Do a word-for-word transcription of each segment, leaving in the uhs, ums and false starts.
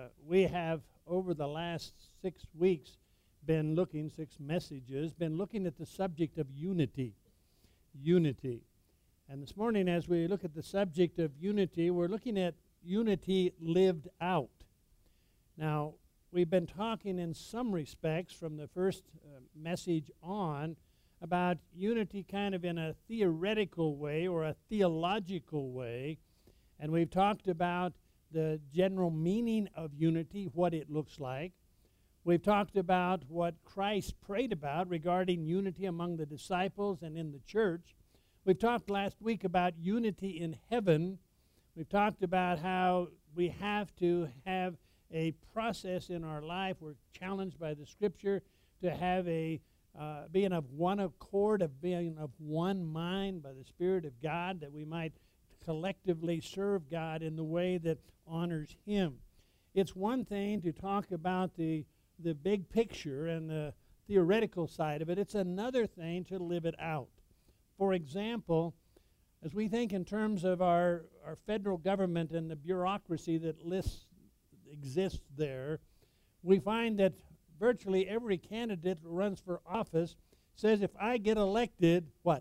we have, over the last six weeks, been looking, six messages, been looking at the subject of unity. Unity. And this morning, as we look at the subject of unity, we're looking at unity lived out. Now, we've been talking in some respects from the first uh, message on about unity kind of in a theoretical way or a theological way. And we've talked about the general meaning of unity, what it looks like. We've talked about what Christ prayed about regarding unity among the disciples and in the church. We've talked last week about unity in heaven. We've talked about how we have to have a process in our life. We're challenged by the Scripture to have a uh, being of one accord, of being of one mind by the Spirit of God, that we might collectively serve God in the way that honors Him. It's one thing to talk about the the big picture and the theoretical side of it. It's another thing to live it out. For example, as we think in terms of our, our federal government and the bureaucracy that lists, exists there, we find that virtually every candidate who runs for office says, if I get elected, what?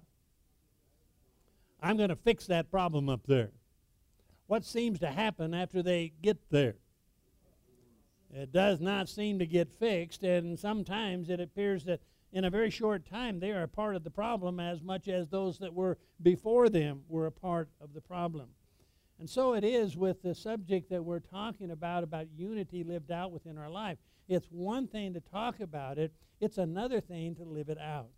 I'm going to fix that problem up there. What seems to happen after they get there? It does not seem to get fixed, and sometimes it appears that in a very short time they are a part of the problem as much as those that were before them were a part of the problem. And so it is with the subject that we're talking about, about unity lived out within our life. It's one thing to talk about it, it's another thing to live it out.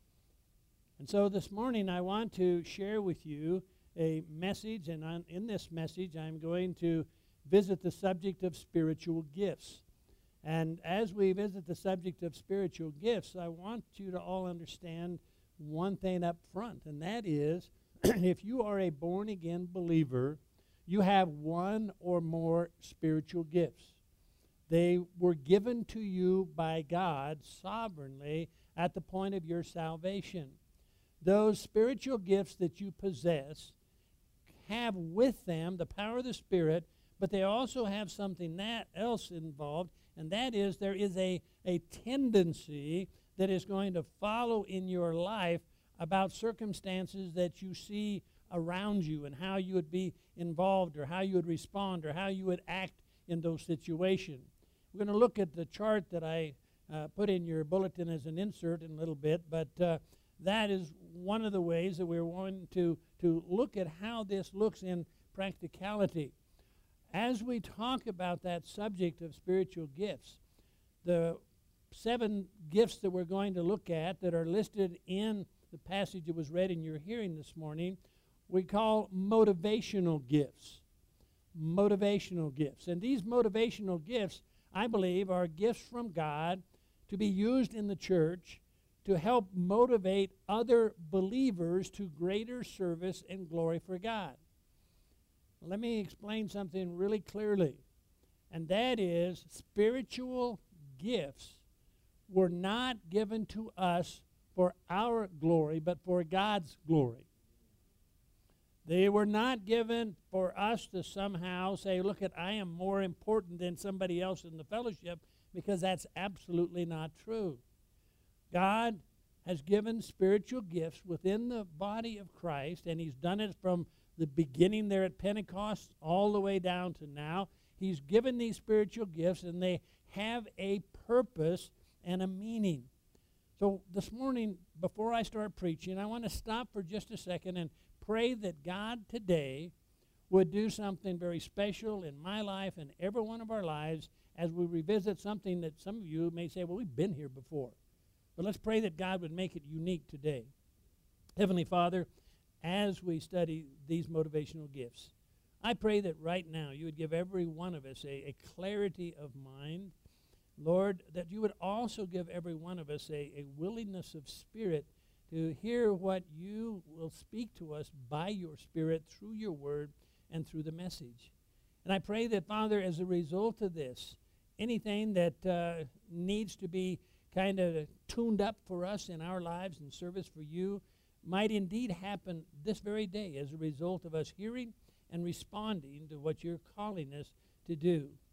And so this morning I want to share with you a message, and on, in this message I'm going to visit the subject of spiritual gifts. And as we visit the subject of spiritual gifts, I want you to all understand one thing up front, and that is, if you are a born-again believer, you have one or more spiritual gifts. They were given to you by God sovereignly at the point of your salvation. Those spiritual gifts that you possess have with them the power of the Spirit, but they also have something that else involved, and that is there is a, a tendency that is going to follow in your life about circumstances that you see around you and how you would be involved or how you would respond or how you would act in those situations. We're going to look at the chart that I uh, put in your bulletin as an insert in a little bit, but uh, that is one of the ways that we're wanting to, to look at how this looks in practicality. As we talk about that subject of spiritual gifts, the seven gifts that we're going to look at that are listed in the passage that was read in your hearing this morning, we call motivational gifts. Motivational gifts. And these motivational gifts, I believe, are gifts from God to be used in the church to help motivate other believers to greater service and glory for God. Let me explain something really clearly, and that is spiritual gifts were not given to us for our glory, but for God's glory. They were not given for us to somehow say, look, at I am more important than somebody else in the fellowship, because that's absolutely not true. God has given spiritual gifts within the body of Christ, and He's done it from the beginning there at Pentecost all the way down to now. He's given these spiritual gifts, and they have a purpose and a meaning. So this morning, before I start preaching, I want to stop for just a second and pray that God today would do something very special in my life and every one of our lives as we revisit something that some of you may say, well, we've been here before. But let's pray that God would make it unique today. Heavenly Father, as we study these motivational gifts, I pray that right now you would give every one of us a, a clarity of mind. Lord, that you would also give every one of us a, a willingness of spirit to hear what you will speak to us by your Spirit through your word and through the message. And I pray that, Father, as a result of this, anything that uh, needs to be kind of tuned up for us in our lives and service for you might indeed happen this very day as a result of us hearing and responding to what you're calling us to do.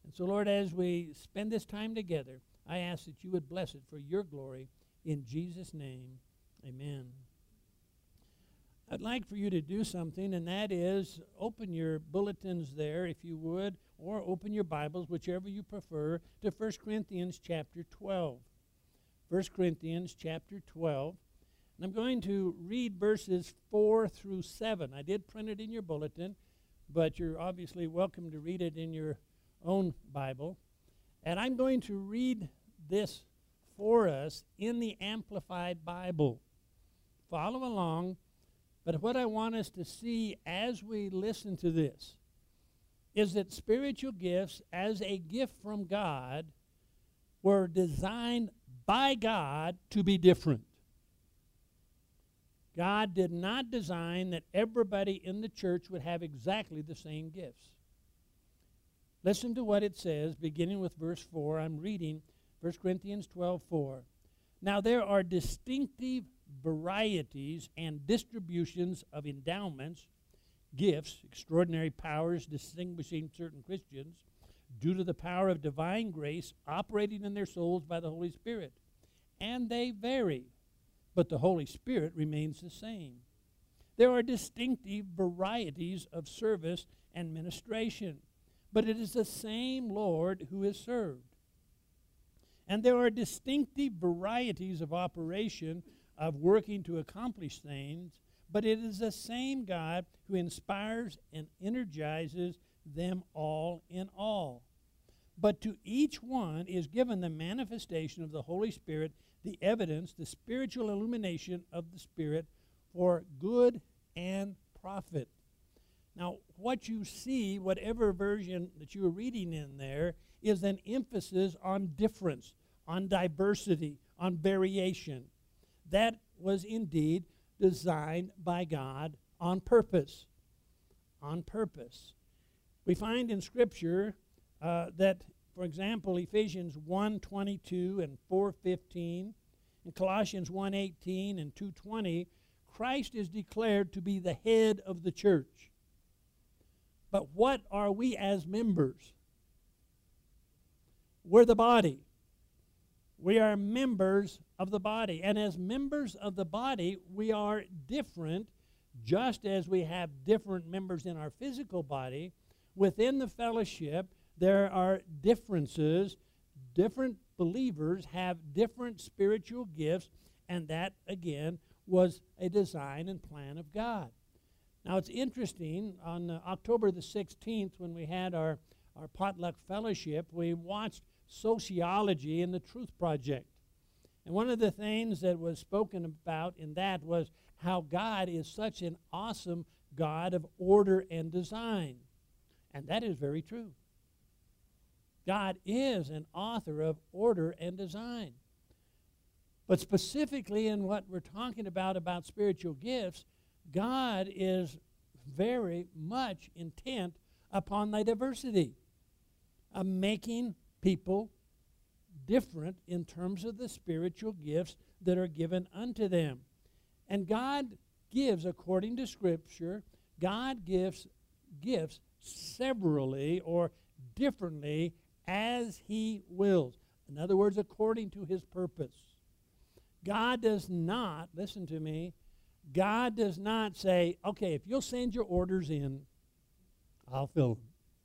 And so, Lord, as we spend this time together, I ask that you would bless it for your glory. In Jesus' name, amen. I'd like for you to do something, and that is open your bulletins there, if you would, or open your Bibles, whichever you prefer, to First Corinthians chapter twelve. First Corinthians chapter twelve. And I'm going to read verses four through seven. I did print it in your bulletin, but you're obviously welcome to read it in your own Bible. And I'm going to read this for us in the Amplified Bible. Follow along, but what I want us to see as we listen to this is that spiritual gifts as a gift from God were designed by God to be different. God did not design that everybody in the church would have exactly the same gifts. Listen to what it says, beginning with verse four. I'm reading First Corinthians twelve four. Now there are distinctive varieties and distributions of endowments, gifts, extraordinary powers distinguishing certain Christians, due to the power of divine grace operating in their souls by the Holy Spirit. And they vary, but the Holy Spirit remains the same. There are distinctive varieties of service and ministration, but it is the same Lord who is served. And there are distinctive varieties of operation, of working to accomplish things, but it is the same God who inspires and energizes them all in all. But to each one is given the manifestation of the Holy Spirit, the evidence, the spiritual illumination of the Spirit for good and profit. Now, what you see, whatever version that you are reading in there, is an emphasis on difference, on diversity, on variation. That was indeed designed by God on purpose. On purpose. We find in Scripture uh, that, for example, Ephesians one twenty-two and four fifteen, and Colossians one eighteen and two twenty, Christ is declared to be the head of the church. But what are we as members? We're the body. We are members of the body. And as members of the body, we are different, just as we have different members in our physical body. Within the fellowship, there are differences. Different believers have different spiritual gifts, and that, again, was a design and plan of God. Now, it's interesting, on uh, October the sixteenth, when we had our, our potluck fellowship, we watched Sociology in the Truth Project. And one of the things that was spoken about in that was how God is such an awesome God of order and design. And that is very true. God is an author of order and design. But specifically in what we're talking about, about spiritual gifts, God is very much intent upon the diversity of making people different in terms of the spiritual gifts that are given unto them. And God gives, according to Scripture, God gives gifts severally or differently as He wills. In other words, according to His purpose. God does not, listen to me, God does not say, okay, if you'll send your orders in, I'll fill them.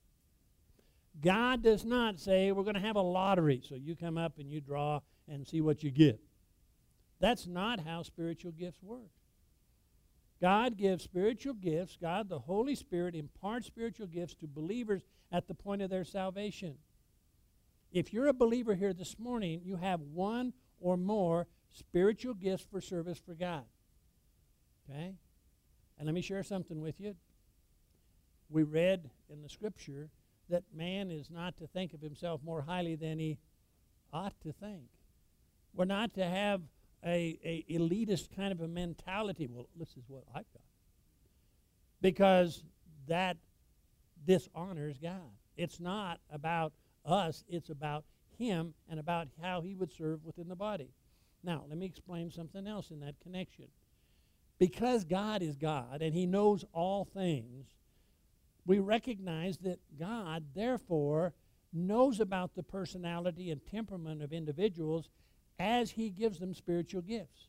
God does not say, we're going to have a lottery, so you come up and you draw and see what you get. That's not how spiritual gifts work. God gives spiritual gifts. God, the Holy Spirit, imparts spiritual gifts to believers at the point of their salvation. If you're a believer here this morning, you have one or more spiritual gifts for service for God. Okay? And let me share something with you. We read in the Scripture that man is not to think of himself more highly than he ought to think. We're not to have a, a elitist kind of a mentality. Well, this is what I've got. Because that dishonors God. It's not about us. It's about Him and about how He would serve within the body. Now, let me explain something else in that connection. Because God is God and He knows all things, we recognize that God, therefore, knows about the personality and temperament of individuals as he gives them spiritual gifts.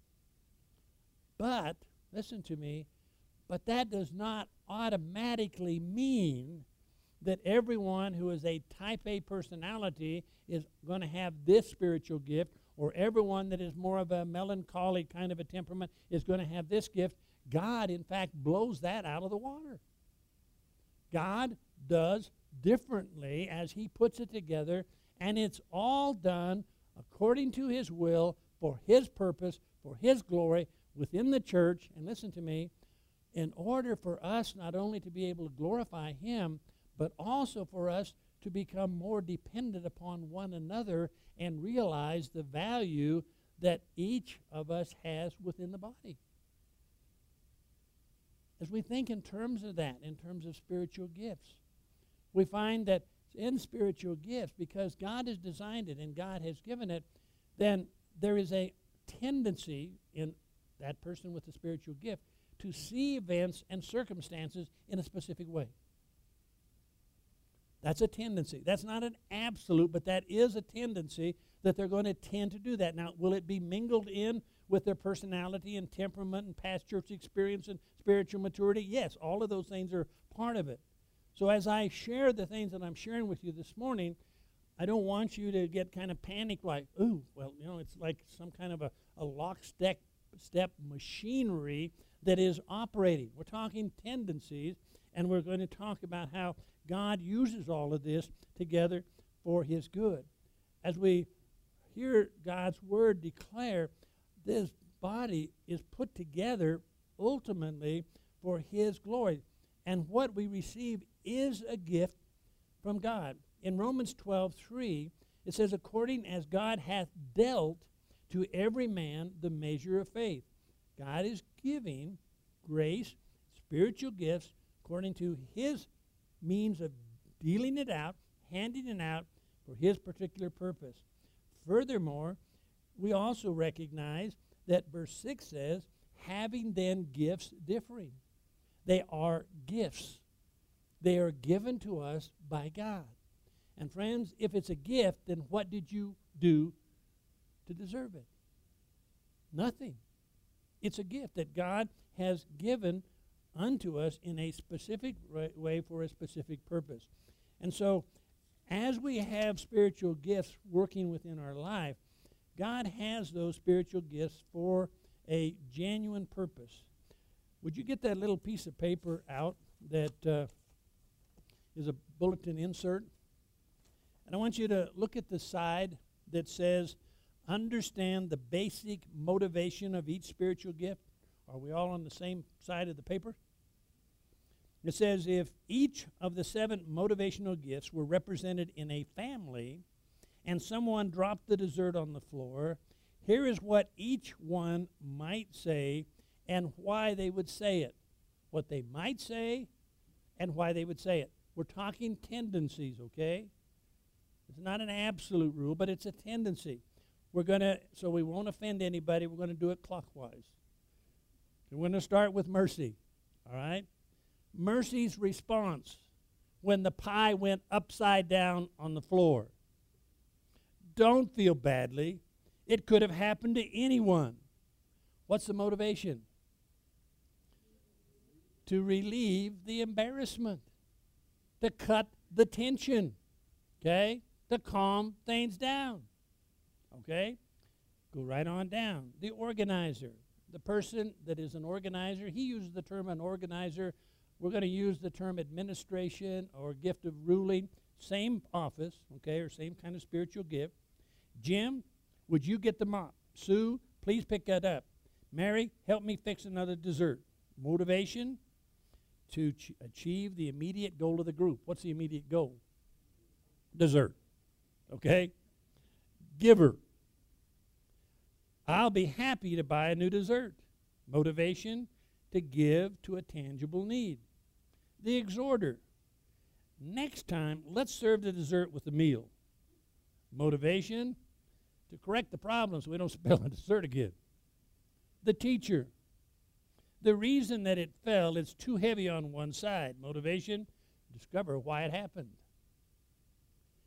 But, listen to me, but that does not automatically mean that everyone who is a type A personality is going to have this spiritual gift, or everyone that is more of a melancholy kind of a temperament is going to have this gift. God, in fact, blows that out of the water. God does differently as he puts it together, and it's all done according to his will, for his purpose, for his glory within the church. And listen to me, in order for us not only to be able to glorify him, but also for us to become more dependent upon one another and realize the value that each of us has within the body. As we think in terms of that, in terms of spiritual gifts, we find that in spiritual gifts, because God has designed it and God has given it, then there is a tendency in that person with the spiritual gift to see events and circumstances in a specific way. That's a tendency. That's not an absolute, but that is a tendency that they're going to tend to do that. Now, will it be mingled in with their personality and temperament and past church experience and spiritual maturity? Yes, all of those things are part of it. So as I share the things that I'm sharing with you this morning, I don't want you to get kind of panicked like, ooh, well, you know, it's like some kind of a, a lockstep step machinery that is operating. We're talking tendencies, and we're going to talk about how God uses all of this together for his good. As we hear God's word declare, this body is put together ultimately for his glory. And what we receive is a gift from God. In Romans twelve three, it says, according as God hath dealt to every man the measure of faith. God is giving grace, spiritual gifts, according to his means of dealing it out, handing it out for his particular purpose. Furthermore, we also recognize that verse six says, having then gifts differing. They are gifts. They are given to us by God. And friends, if it's a gift, then what did you do to deserve it? Nothing. It's a gift that God has given unto us in a specific way for a specific purpose. And so, as we have spiritual gifts working within our life, God has those spiritual gifts for a genuine purpose. Would you get that little piece of paper out that uh, is a bulletin insert? And I want you to look at the side that says, understand the basic motivation of each spiritual gift. Are we all on the same side of the paper? It says, if each of the seven motivational gifts were represented in a family and someone dropped the dessert on the floor, here is what each one might say and why they would say it. What they might say and why they would say it. We're talking tendencies, okay? It's not an absolute rule, but it's a tendency. We're going to, so we won't offend anybody, we're going to do it clockwise. We're going to start with Mercy, all right? Mercy's response when the pie went upside down on the floor. Don't feel badly. It could have happened to anyone. What's the motivation? To relieve the embarrassment, to cut the tension, okay? To calm things down, okay? Go right on down. The organizer, the person that is an organizer, he uses the term an organizer. We're going to use the term administration or gift of ruling. Same office, okay, or same kind of spiritual gift. Jim, would you get the mop? Sue, please pick that up. Mary, help me fix another dessert. Motivation to ch- achieve the immediate goal of the group. What's the immediate goal? Dessert, okay? Giver. I'll be happy to buy a new dessert. Motivation to give to a tangible need. The exhorter. Next time, let's serve the dessert with a meal. Motivation to correct the problem so we don't spill the dessert again. The teacher. The reason that it fell is too heavy on one side. Motivation, discover why it happened.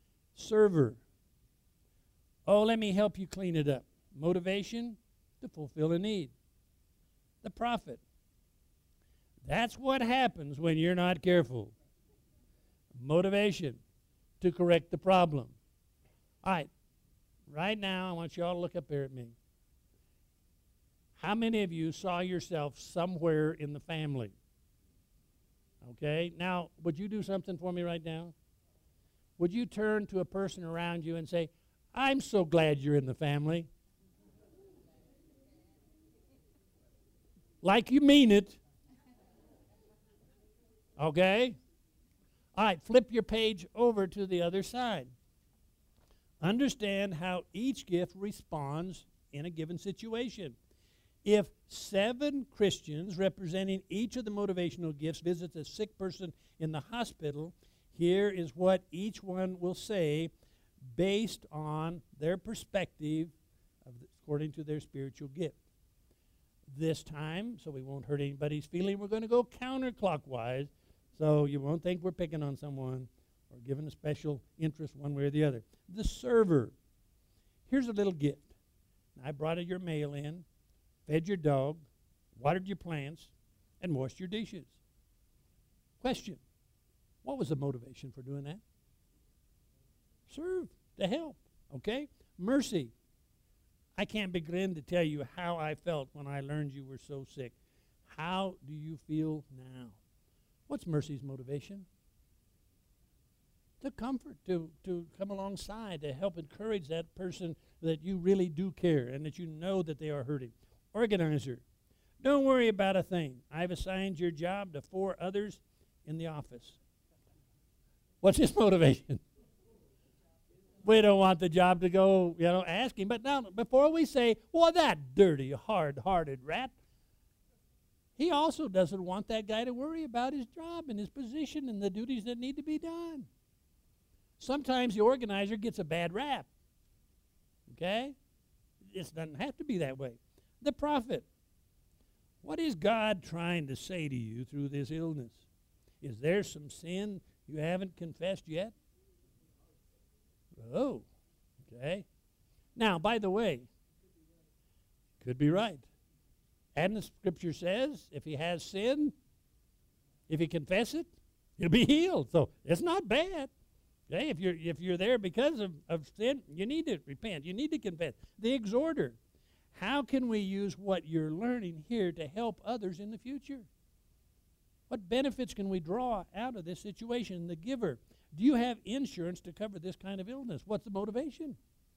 Server. Oh, let me help you clean it up. Motivation, to fulfill a need. The prophet. That's what happens when you're not careful. Motivation, to correct the problem. All right, right now I want you all to look up there at me. How many of you saw yourself somewhere in the family? Okay, now would you do something for me right now? Would you turn to a person around you and say, I'm so glad you're in the family? Like you mean it. Okay? All right, flip your page over to the other side. Understand how each gift responds in a given situation. If seven Christians representing each of the motivational gifts visits a sick person in the hospital, here is what each one will say based on their perspective of the, according to their spiritual gift. This time, so we won't hurt anybody's feeling, we're going to go counterclockwise, so you won't think we're picking on someone or giving a special interest one way or the other. The server. Here's a little gift. I brought your mail in, fed your dog, watered your plants, and washed your dishes. Question. What was the motivation for doing that? Serve, to help, okay? Mercy. I can't begin to tell you how I felt when I learned you were so sick. How do you feel now? What's mercy's motivation? To comfort, to, to come alongside, to help encourage that person that you really do care and that you know that they are hurting. Organizer. Don't worry about a thing. I've assigned your job to four others in the office. What's his motivation? We don't want the job to go, you know, asking. But now, before we say, well, that dirty, hard-hearted rat, he also doesn't want that guy to worry about his job and his position and the duties that need to be done. Sometimes the organizer gets a bad rap. Okay? It doesn't have to be that way. The prophet. What is God trying to say to you through this illness? Is there some sin you haven't confessed yet? Oh, okay. Now, by the way, could be right. And the scripture says, if he has sin, if he confess it, he'll be healed. So it's not bad. Okay, if you're if you're there because of, of sin, you need to repent. You need to confess. The exhorter. How can we use what you're learning here to help others in the future? What benefits can we draw out of this situation? The giver. Do you have insurance to cover this kind of illness? What's the motivation?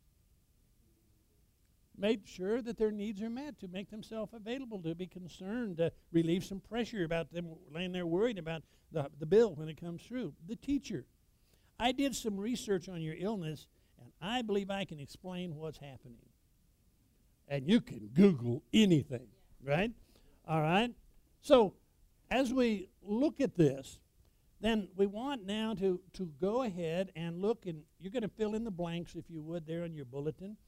Make sure that their needs are met, to make themselves available, to be concerned, to relieve some pressure about them laying there worried about the, the bill when it comes through. The teacher. I did some research on your illness, and I believe I can explain what's happening. And you can Google anything, right? All right? So as we look at this, then we want now to, to go ahead and look, and you're going to fill in the blanks, if you would, there in your bulletin.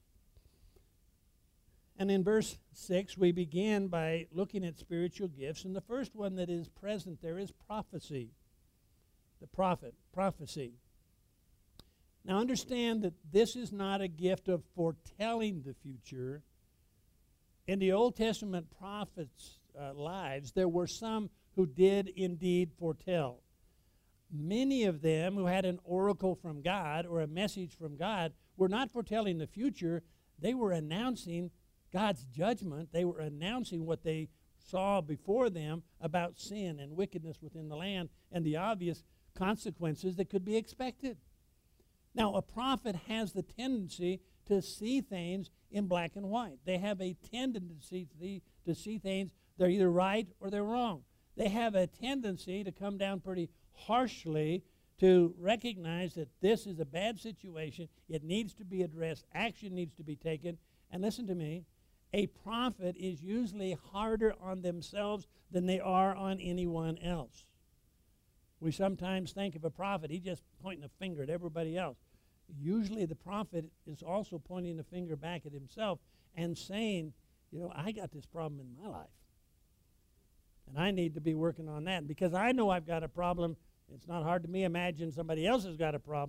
And in verse six, we begin by looking at spiritual gifts. And the first one that is present there is prophecy. The prophet, prophecy. Now understand that this is not a gift of foretelling the future. In the Old Testament prophets' uh, lives, there were some who did indeed foretell. Many of them who had an oracle from God or a message from God were not foretelling the future. They were announcing God's judgment. They were announcing what they saw before them about sin and wickedness within the land and the obvious consequences that could be expected. Now, a prophet has the tendency to see things in black and white. They have a tendency to see, to see things, they're either right or they're wrong. They have a tendency to come down pretty harshly to recognize that this is a bad situation. It needs to be addressed. Action needs to be taken. And listen to me, a prophet is usually harder on themselves than they are on anyone else. We sometimes think of a prophet, he's just pointing a finger at everybody else. Usually the prophet is also pointing a finger back at himself and saying, you know, I got this problem in my life. And I need to be working on that. Because I know I've got a problem, it's not hard to me imagine somebody else has got a problem.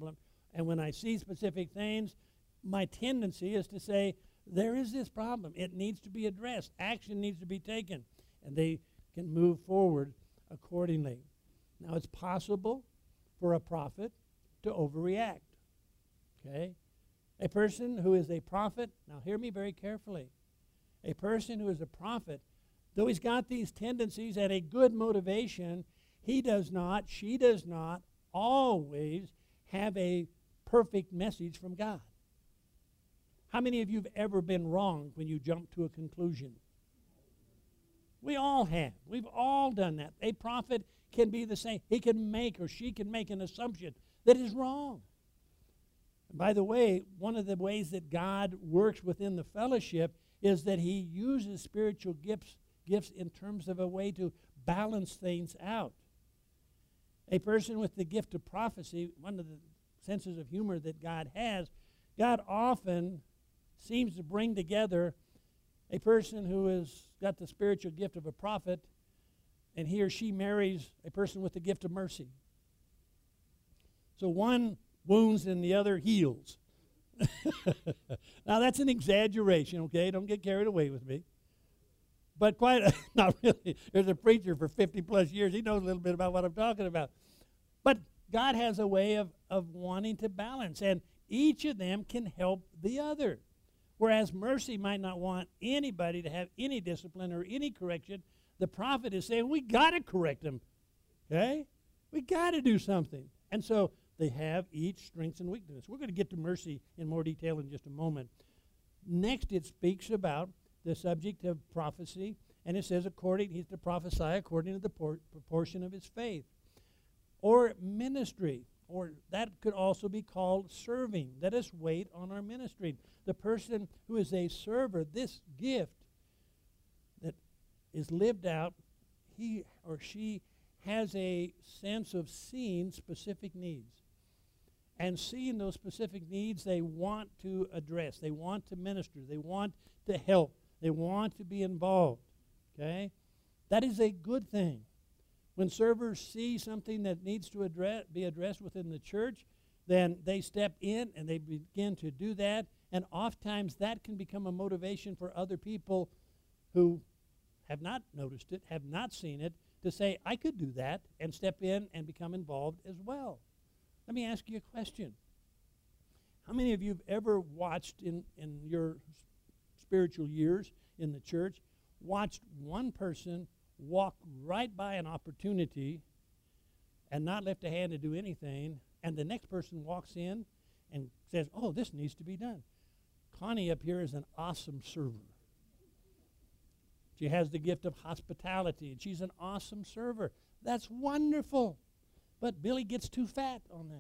And when I see specific things, my tendency is to say, there is this problem. It needs to be addressed. Action needs to be taken. And they can move forward accordingly. Now, it's possible for a prophet to overreact. Okay? A person who is a prophet, now hear me very carefully. A person who is a prophet, though he's got these tendencies and a good motivation, he does not, she does not always have a perfect message from God. How many of you have ever been wrong when you jump to a conclusion? We all have. We've all done that. A prophet can be the same. He can make or she can make an assumption that is wrong. And by the way, one of the ways that God works within the fellowship is that he uses spiritual gifts, gifts in terms of a way to balance things out. A person with the gift of prophecy, one of the senses of humor that God has, God often seems to bring together a person who has got the spiritual gift of a prophet, and he or she marries a person with the gift of mercy. So one wounds and the other heals. Now that's an exaggeration, okay? Don't get carried away with me. But quite, a, not really. There's a preacher for fifty plus years. He knows a little bit about what I'm talking about. But God has a way of, of wanting to balance, and each of them can help the other. Whereas mercy might not want anybody to have any discipline or any correction, the prophet is saying, we got to correct them, okay? We got to do something. And so they have each strengths and weaknesses. We're going to get to mercy in more detail in just a moment. Next, it speaks about the subject of prophecy, and it says, according, he's to prophesy according to the por- proportion of his faith. Or ministry, or that could also be called serving. Let us wait on our ministry. The person who is a server, this gift that is lived out, he or she has a sense of seeing specific needs. And seeing those specific needs, they want to address. They want to minister. They want to help. They want to be involved. Okay? That is a good thing. When servers see something that needs to address, be addressed within the church, then they step in and they begin to do that. And oftentimes that can become a motivation for other people who have not noticed it, have not seen it, to say, I could do that, and step in and become involved as well. Let me ask you a question. How many of you have ever watched in, in your spiritual years in the church, watched one person walk right by an opportunity and not lift a hand to do anything, and the next person walks in and says, oh, this needs to be done? Connie up here is an awesome server. She has the gift of hospitality, and she's an awesome server. That's wonderful. But Billy gets too fat on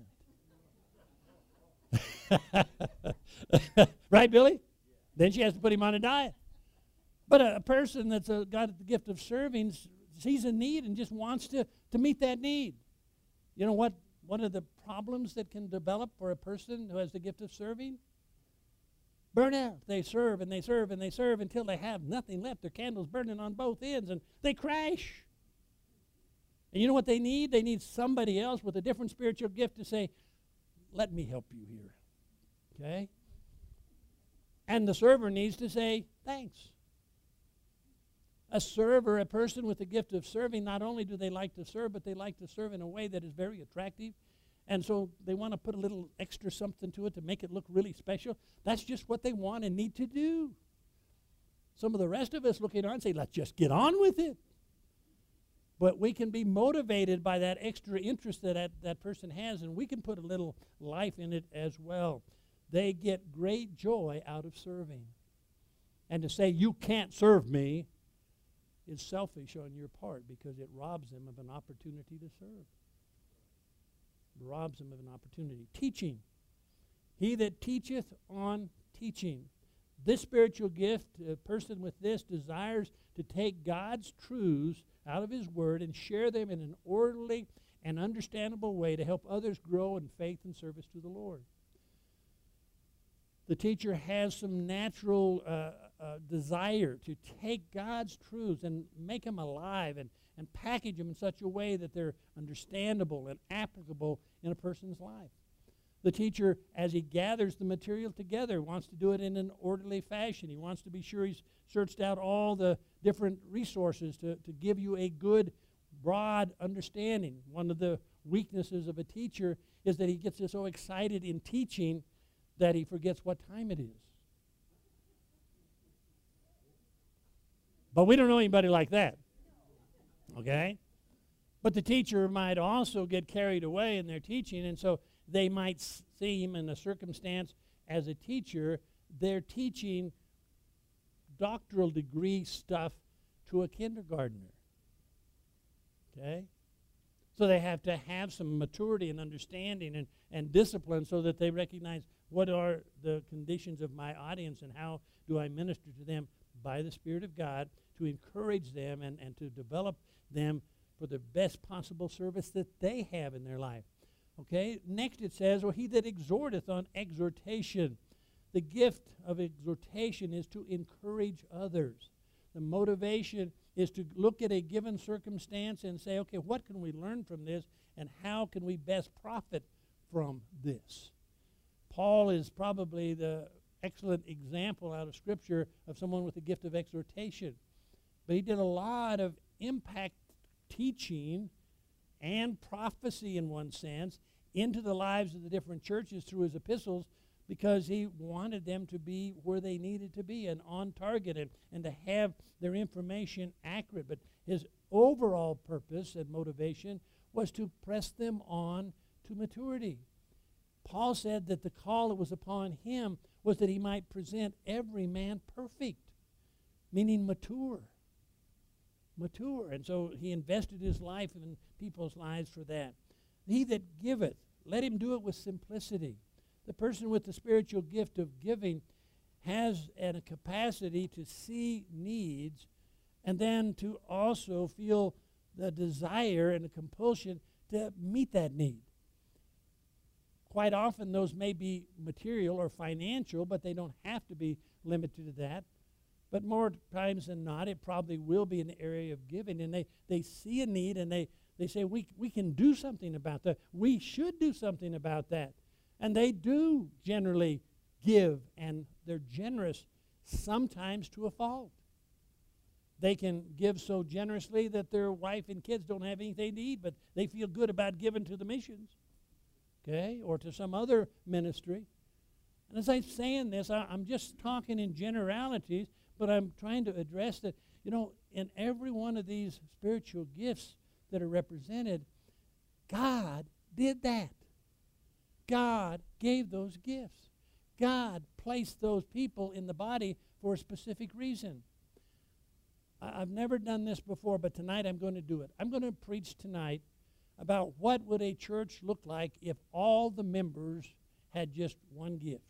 that. Right, Billy? Then she has to put him on a diet. But a, a person that's a, got the gift of serving sees a need and just wants to, to meet that need. You know what? One of the problems that can develop for a person who has the gift of serving? Burnout. They serve and they serve and they serve until they have nothing left. Their candle's burning on both ends and they crash. And you know what they need? They need somebody else with a different spiritual gift to say, let me help you here. Okay? And the server needs to say, thanks. A server, a person with the gift of serving, not only do they like to serve, but they like to serve in a way that is very attractive. And so they want to put a little extra something to it to make it look really special. That's just what they want and need to do. Some of the rest of us looking on and say, let's just get on with it. But we can be motivated by that extra interest that, that that person has, and we can put a little life in it as well. They get great joy out of serving. And to say, you can't serve me, is selfish on your part because it robs them of an opportunity to serve. It robs them of an opportunity. Teaching. He that teacheth on teaching. This spiritual gift, a person with this desires to take God's truths out of his word and share them in an orderly and understandable way to help others grow in faith and service to the Lord. The teacher has some natural uh, uh, desire to take God's truths and make them alive and, and package them in such a way that they're understandable and applicable in a person's life. The teacher, as he gathers the material together, wants to do it in an orderly fashion. He wants to be sure he's searched out all the different resources to, to give you a good, broad understanding. One of the weaknesses of a teacher is that he gets so excited in teaching that he forgets what time it is. But we don't know anybody like that. Okay? But the teacher might also get carried away in their teaching, and so they might seem in a circumstance as a teacher, they're teaching doctoral degree stuff to a kindergartner. Okay? So they have to have some maturity and understanding and, and discipline so that they recognize what are the conditions of my audience and how do I minister to them by the Spirit of God to encourage them and, and to develop them for the best possible service that they have in their life. Okay, next it says, well, he that exhorteth on exhortation. The gift of exhortation is to encourage others. The motivation is to look at a given circumstance and say, okay, what can we learn from this and how can we best profit from this? Paul is probably the excellent example out of Scripture of someone with the gift of exhortation. But he did a lot of impact teaching and prophecy in one sense into the lives of the different churches through his epistles because he wanted them to be where they needed to be and on target and, and to have their information accurate. But his overall purpose and motivation was to press them on to maturity. Paul said that the call that was upon him was that he might present every man perfect, meaning mature. Mature. And so he invested his life in people's lives for that. He that giveth, let him do it with simplicity. The person with the spiritual gift of giving has a capacity to see needs and then to also feel the desire and the compulsion to meet that need. Quite often those may be material or financial, but they don't have to be limited to that. But more times than not, it probably will be an area of giving. And they, they see a need and they, they say, we, we can do something about that. We should do something about that. And they do generally give, and they're generous sometimes to a fault. They can give so generously that their wife and kids don't have anything to eat, but they feel good about giving to the missions, okay, or to some other ministry. And as I'm saying this, I, I'm just talking in generalities, but I'm trying to address that, you know, in every one of these spiritual gifts that are represented, God did that. God gave those gifts. God placed those people in the body for a specific reason. I, I've never done this before, but tonight I'm going to do it. I'm going to preach tonight about what would a church look like if all the members had just one gift.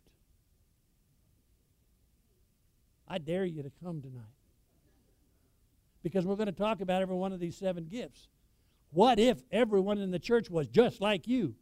I dare you to come tonight, because we're going to talk about every one of these seven gifts. What if everyone in the church was just like you?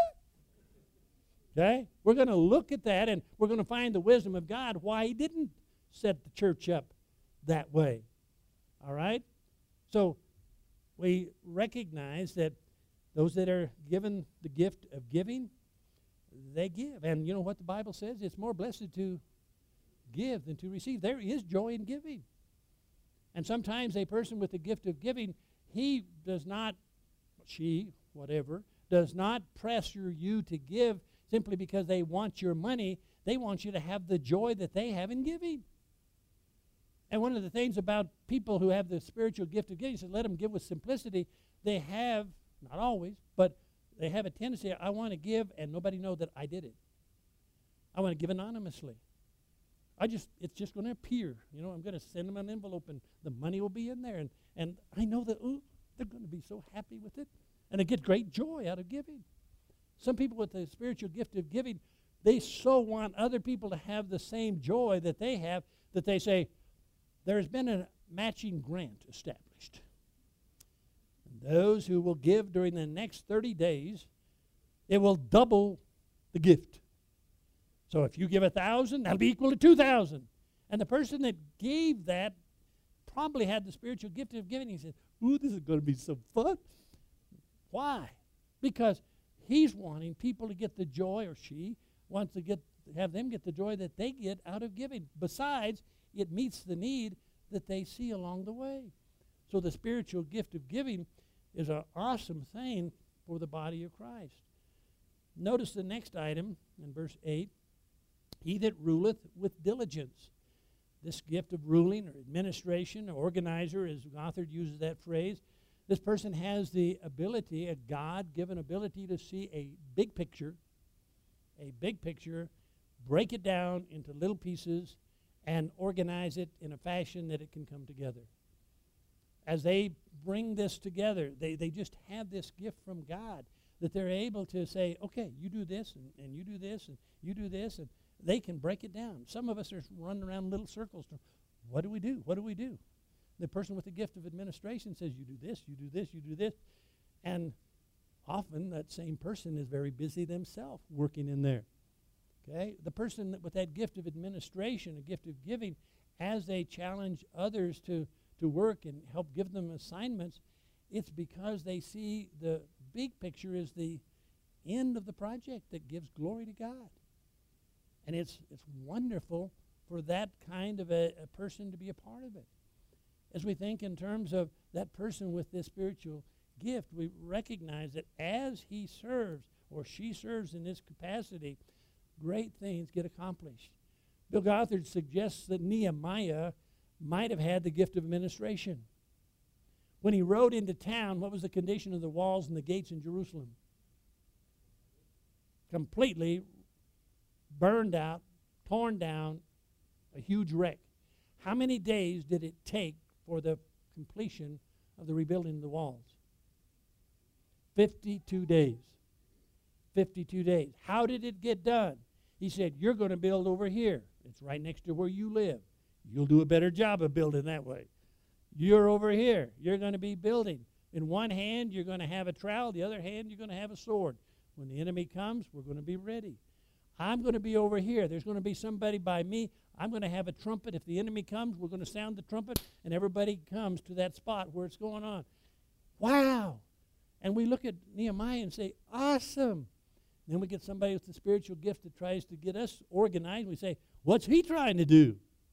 Okay? We're going to look at that, and we're going to find the wisdom of God, why he didn't set the church up that way. All right? So we recognize that those that are given the gift of giving, they give. And you know what the Bible says? It's more blessed to give than to receive. There is joy in giving. And sometimes a person with the gift of giving, he does not, she, whatever, does not pressure you to give simply because they want your money. They want you to have the joy that they have in giving. And one of the things about people who have the spiritual gift of giving is let them give with simplicity. They have, not always, but they have a tendency, I want to give and nobody know that I did it. I want to give anonymously. I just, it's just going to appear. You know, I'm going to send them an envelope and the money will be in there. And, and I know that, ooh, they're going to be so happy with it. And they get great joy out of giving. Some people with the spiritual gift of giving, they so want other people to have the same joy that they have that they say, there has been a matching grant established. And those who will give during the next thirty days, it will double the gift. So if you give a thousand, that'll be equal to two thousand. And the person that gave that probably had the spiritual gift of giving. He said, ooh, this is going to be so fun. Why? Because He's wanting people to get the joy, or she wants to get have them get the joy that they get out of giving. Besides, it meets the need that they see along the way. So the spiritual gift of giving is an awesome thing for the body of Christ. Notice the next item in verse eight. He that ruleth with diligence. This gift of ruling or administration or organizer, as Gothard uses that phrase, this person has the ability, a God-given ability, to see a big picture, a big picture, break it down into little pieces, and organize it in a fashion that it can come together. As they bring this together, they, they just have this gift from God that they're able to say, okay, you do this, and, and you do this, and you do this, and they can break it down. Some of us are running around in little circles. To, what do we do? What do we do? The person with the gift of administration says, you do this, you do this, you do this. And often that same person is very busy themselves working in there. Okay? The person that with that gift of administration, a gift of giving, as they challenge others to, to work and help give them assignments, it's because they see the big picture is the end of the project that gives glory to God. And it's, it's wonderful for that kind of a, a person to be a part of it. As we think in terms of that person with this spiritual gift, we recognize that as he serves or she serves in this capacity, great things get accomplished. Bill Gothard suggests that Nehemiah might have had the gift of administration. When he rode into town, what was the condition of the walls and the gates in Jerusalem? Completely burned out, torn down, a huge wreck. How many days did it take for the completion of the rebuilding of the walls? fifty-two days. fifty-two days. How did it get done? He said, you're going to build over here. It's right next to where you live. You'll do a better job of building that way. You're over here. You're going to be building. In one hand, you're going to have a trowel. The other hand, you're going to have a sword. When the enemy comes, we're going to be ready. I'm going to be over here. There's going to be somebody by me. I'm going to have a trumpet. If the enemy comes, we're going to sound the trumpet, and everybody comes to that spot where it's going on. Wow. And we look at Nehemiah and say, awesome. Then we get somebody with the spiritual gift that tries to get us organized. We say, what's he trying to do?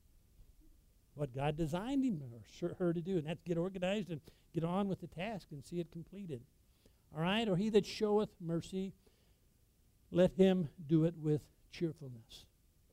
What God designed him or her to do, and that's get organized and get on with the task and see it completed. All right? Or he that showeth mercy, let him do it with cheerfulness.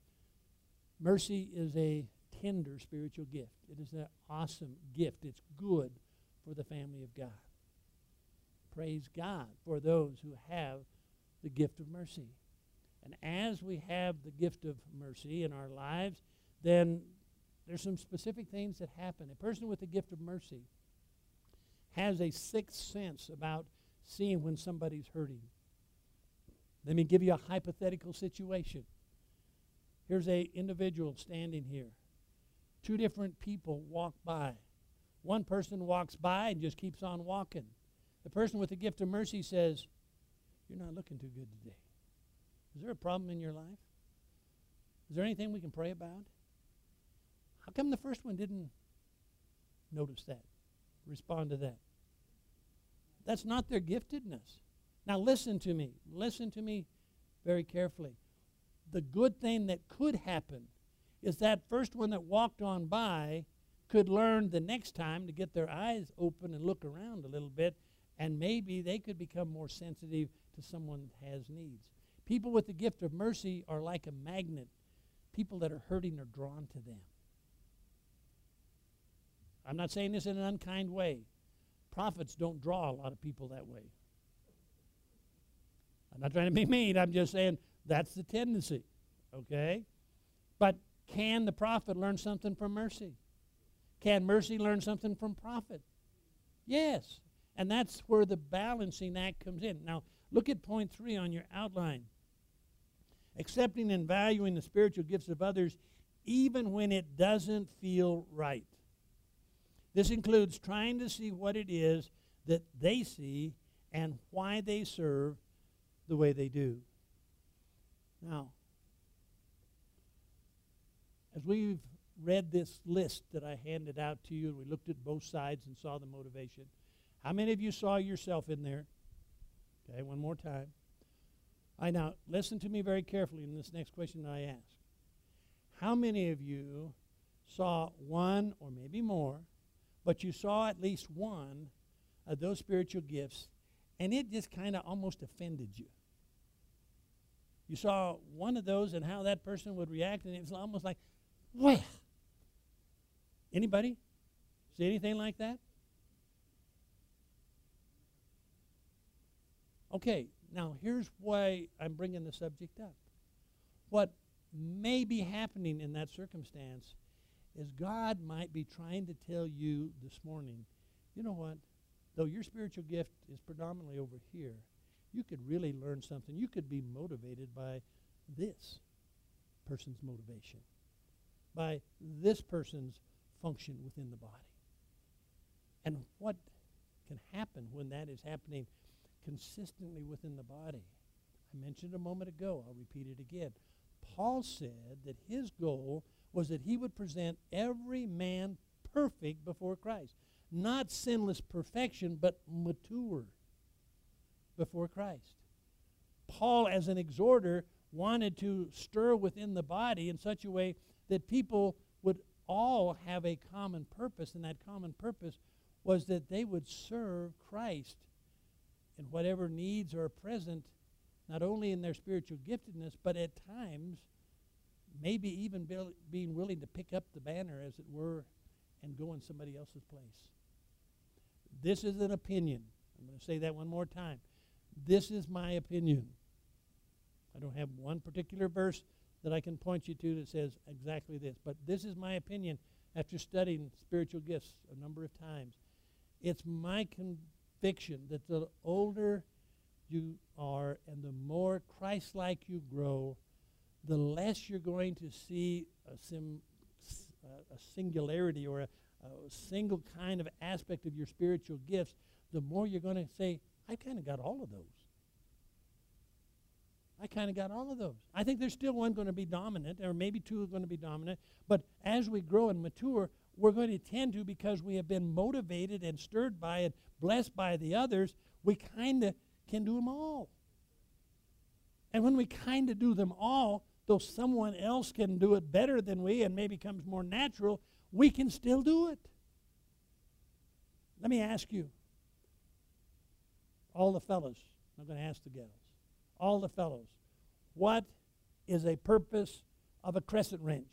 Mercy is a tender spiritual gift. It is an awesome gift. It's good for the family of God. Praise God for those who have the gift of mercy. And as we have the gift of mercy in our lives, then there's some specific things that happen. A person with the gift of mercy has a sixth sense about seeing when somebody's hurting. Let me give you a hypothetical situation. Here's an individual standing here. Two different people walk by. One person walks by and just keeps on walking. The person with the gift of mercy says, you're not looking too good today. Is there a problem in your life? Is there anything we can pray about? How come the first one didn't notice that, respond to that? That's not their giftedness. Now listen to me. Listen to me very carefully. The good thing that could happen is that first one that walked on by could learn the next time to get their eyes open and look around a little bit, and maybe they could become more sensitive to someone that has needs. People with the gift of mercy are like a magnet. People that are hurting are drawn to them. I'm not saying this in an unkind way. Prophets don't draw a lot of people that way. I'm not trying to be mean. I'm just saying that's the tendency, okay? But can the prophet learn something from mercy? Can mercy learn something from prophet? Yes. And that's where the balancing act comes in. Now, look at point three on your outline. Accepting and valuing the spiritual gifts of others even when it doesn't feel right. This includes trying to see what it is that they see and why they serve the way they do. Now, as we've read this list that I handed out to you, and we looked at both sides and saw the motivation, how many of you saw yourself in there? Okay, one more time. All right, now listen to me very carefully in this next question that I ask. How many of you saw one or maybe more, but you saw at least one of those spiritual gifts, and it just kind of almost offended you? You saw one of those and how that person would react, and it was almost like, well, anybody see anything like that? Okay, now here's why I'm bringing the subject up. What may be happening in that circumstance is God might be trying to tell you this morning, you know what, though your spiritual gift is predominantly over here, you could really learn something. You could be motivated by this person's motivation, by this person's function within the body. And what can happen when that is happening consistently within the body? I mentioned a moment ago, I'll repeat it again. Paul said that his goal was that he would present every man perfect before Christ. Not sinless perfection, but mature before Christ. Paul, as an exhorter, wanted to stir within the body in such a way that people would all have a common purpose, and that common purpose was that they would serve Christ in whatever needs are present, not only in their spiritual giftedness, but at times maybe even be, being willing to pick up the banner, as it were, and go in somebody else's place. This is an opinion. I'm going to say that one more time. This is my opinion. I don't have one particular verse that I can point you to that says exactly this, but this is my opinion after studying spiritual gifts a number of times. It's my conviction that the older you are and the more Christ-like you grow, the less you're going to see a, sim, uh, a singularity or a, a single kind of aspect of your spiritual gifts, the more you're going to say, I kind of got all of those. I kind of got all of those. I think there's still one going to be dominant, or maybe two are going to be dominant, but as we grow and mature, we're going to tend to, because we have been motivated and stirred by and blessed by the others, we kind of can do them all. And when we kind of do them all, though someone else can do it better than we and maybe becomes more natural, we can still do it. Let me ask you, all the fellows, I'm going to ask the gals, all the fellows, what is a purpose of a crescent wrench?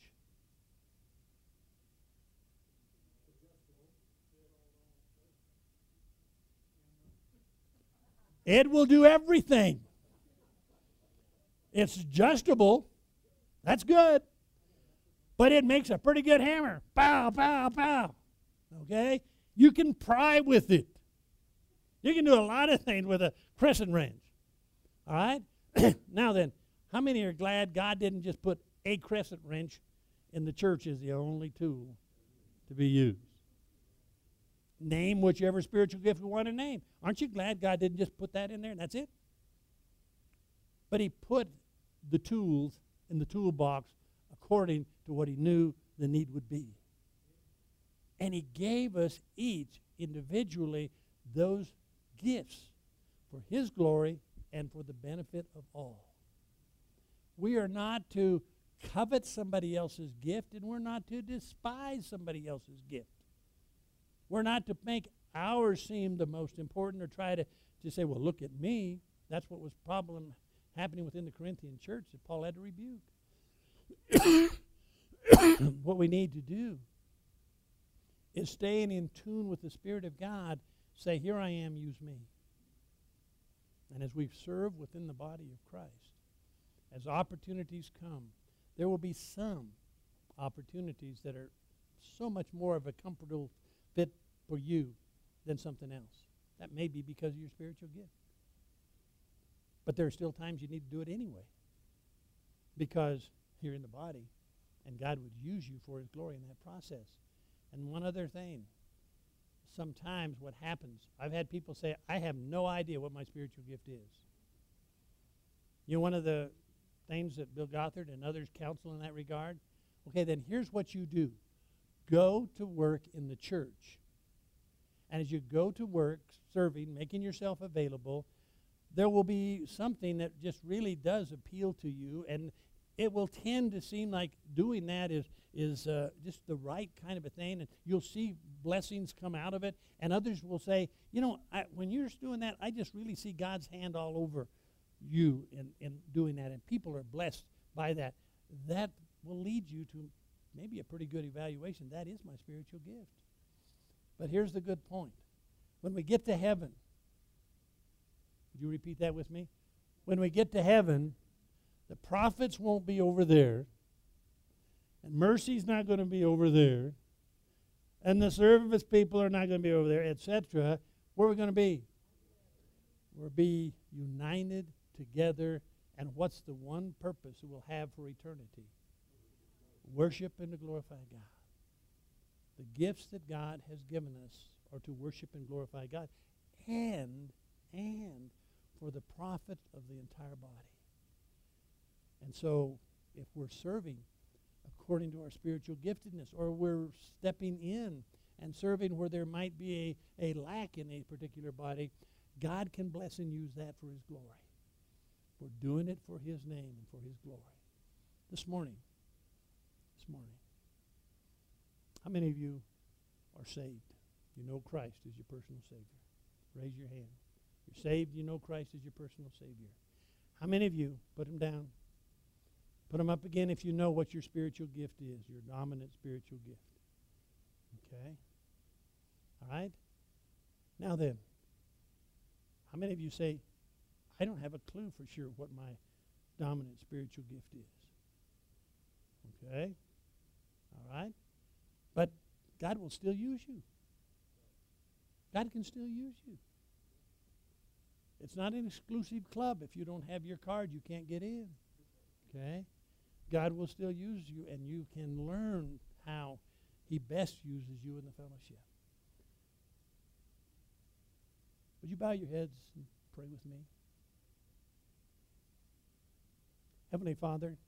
It will do everything. It's adjustable. That's good. But it makes a pretty good hammer. Pow, pow, pow. Okay? You can pry with it. You can do a lot of things with a crescent wrench. All right? Now then, how many are glad God didn't just put a crescent wrench in the church as the only tool to be used? Name whichever spiritual gift you want to name. Aren't you glad God didn't just put that in there and that's it? But he put the tools in the toolbox according to what he knew the need would be. And he gave us each individually those gifts for his glory and for the benefit of all. We are not to covet somebody else's gift, and we're not to despise somebody else's gift. We're not to make ours seem the most important or try to, to say, well, look at me. That's what was problem happening within the Corinthian church that Paul had to rebuke. What we need to do is staying in tune with the Spirit of God, say, here I am, use me. And as we serve within the body of Christ, as opportunities come, there will be some opportunities that are so much more of a comfortable fit for you than something else. That may be because of your spiritual gift. But there are still times you need to do it anyway, because you're in the body, and God would use you for his glory in that process. And one other thing, sometimes what happens, I've had people say, I have no idea what my spiritual gift is. You know, one of the things that Bill Gothard and others counsel in that regard, okay, then here's what you do. Go to work in the church. And as you go to work, serving, making yourself available, there will be something that just really does appeal to you, and it will tend to seem like doing that is is uh, just the right kind of a thing, and you'll see blessings come out of it. And others will say, you know, I, when you're just doing that, I just really see God's hand all over you in, in doing that, and people are blessed by that. That will lead you to maybe a pretty good evaluation. That is my spiritual gift. But here's the good point. When we get to heaven, would you repeat that with me? When we get to heaven, the prophets won't be over there, and mercy's not going to be over there, and the service people are not going to be over there, et cetera. Where are we going to be? We'll be united together, and what's the one purpose we'll have for eternity? Worship and to glorify God. The gifts that God has given us are to worship and glorify God, and, and for the profit of the entire body. And so, if we're serving according to our spiritual giftedness, or we're stepping in and serving where there might be a, a lack in a particular body, God can bless and use that for His glory. We're doing it for His name and for His glory. This morning, this morning, how many of you are saved? You know Christ is your personal Savior. Raise your hand. You're saved, you know Christ is your personal Savior. How many of you, put them down, put them up again if you know what your spiritual gift is, your dominant spiritual gift. Okay? All right? Now then, how many of you say, I don't have a clue for sure what my dominant spiritual gift is? Okay? All right? But God will still use you. God can still use you. It's not an exclusive club. If you don't have your card, you can't get in. Okay? God will still use you, and you can learn how He best uses you in the fellowship. Would you bow your heads and pray with me? Heavenly Father,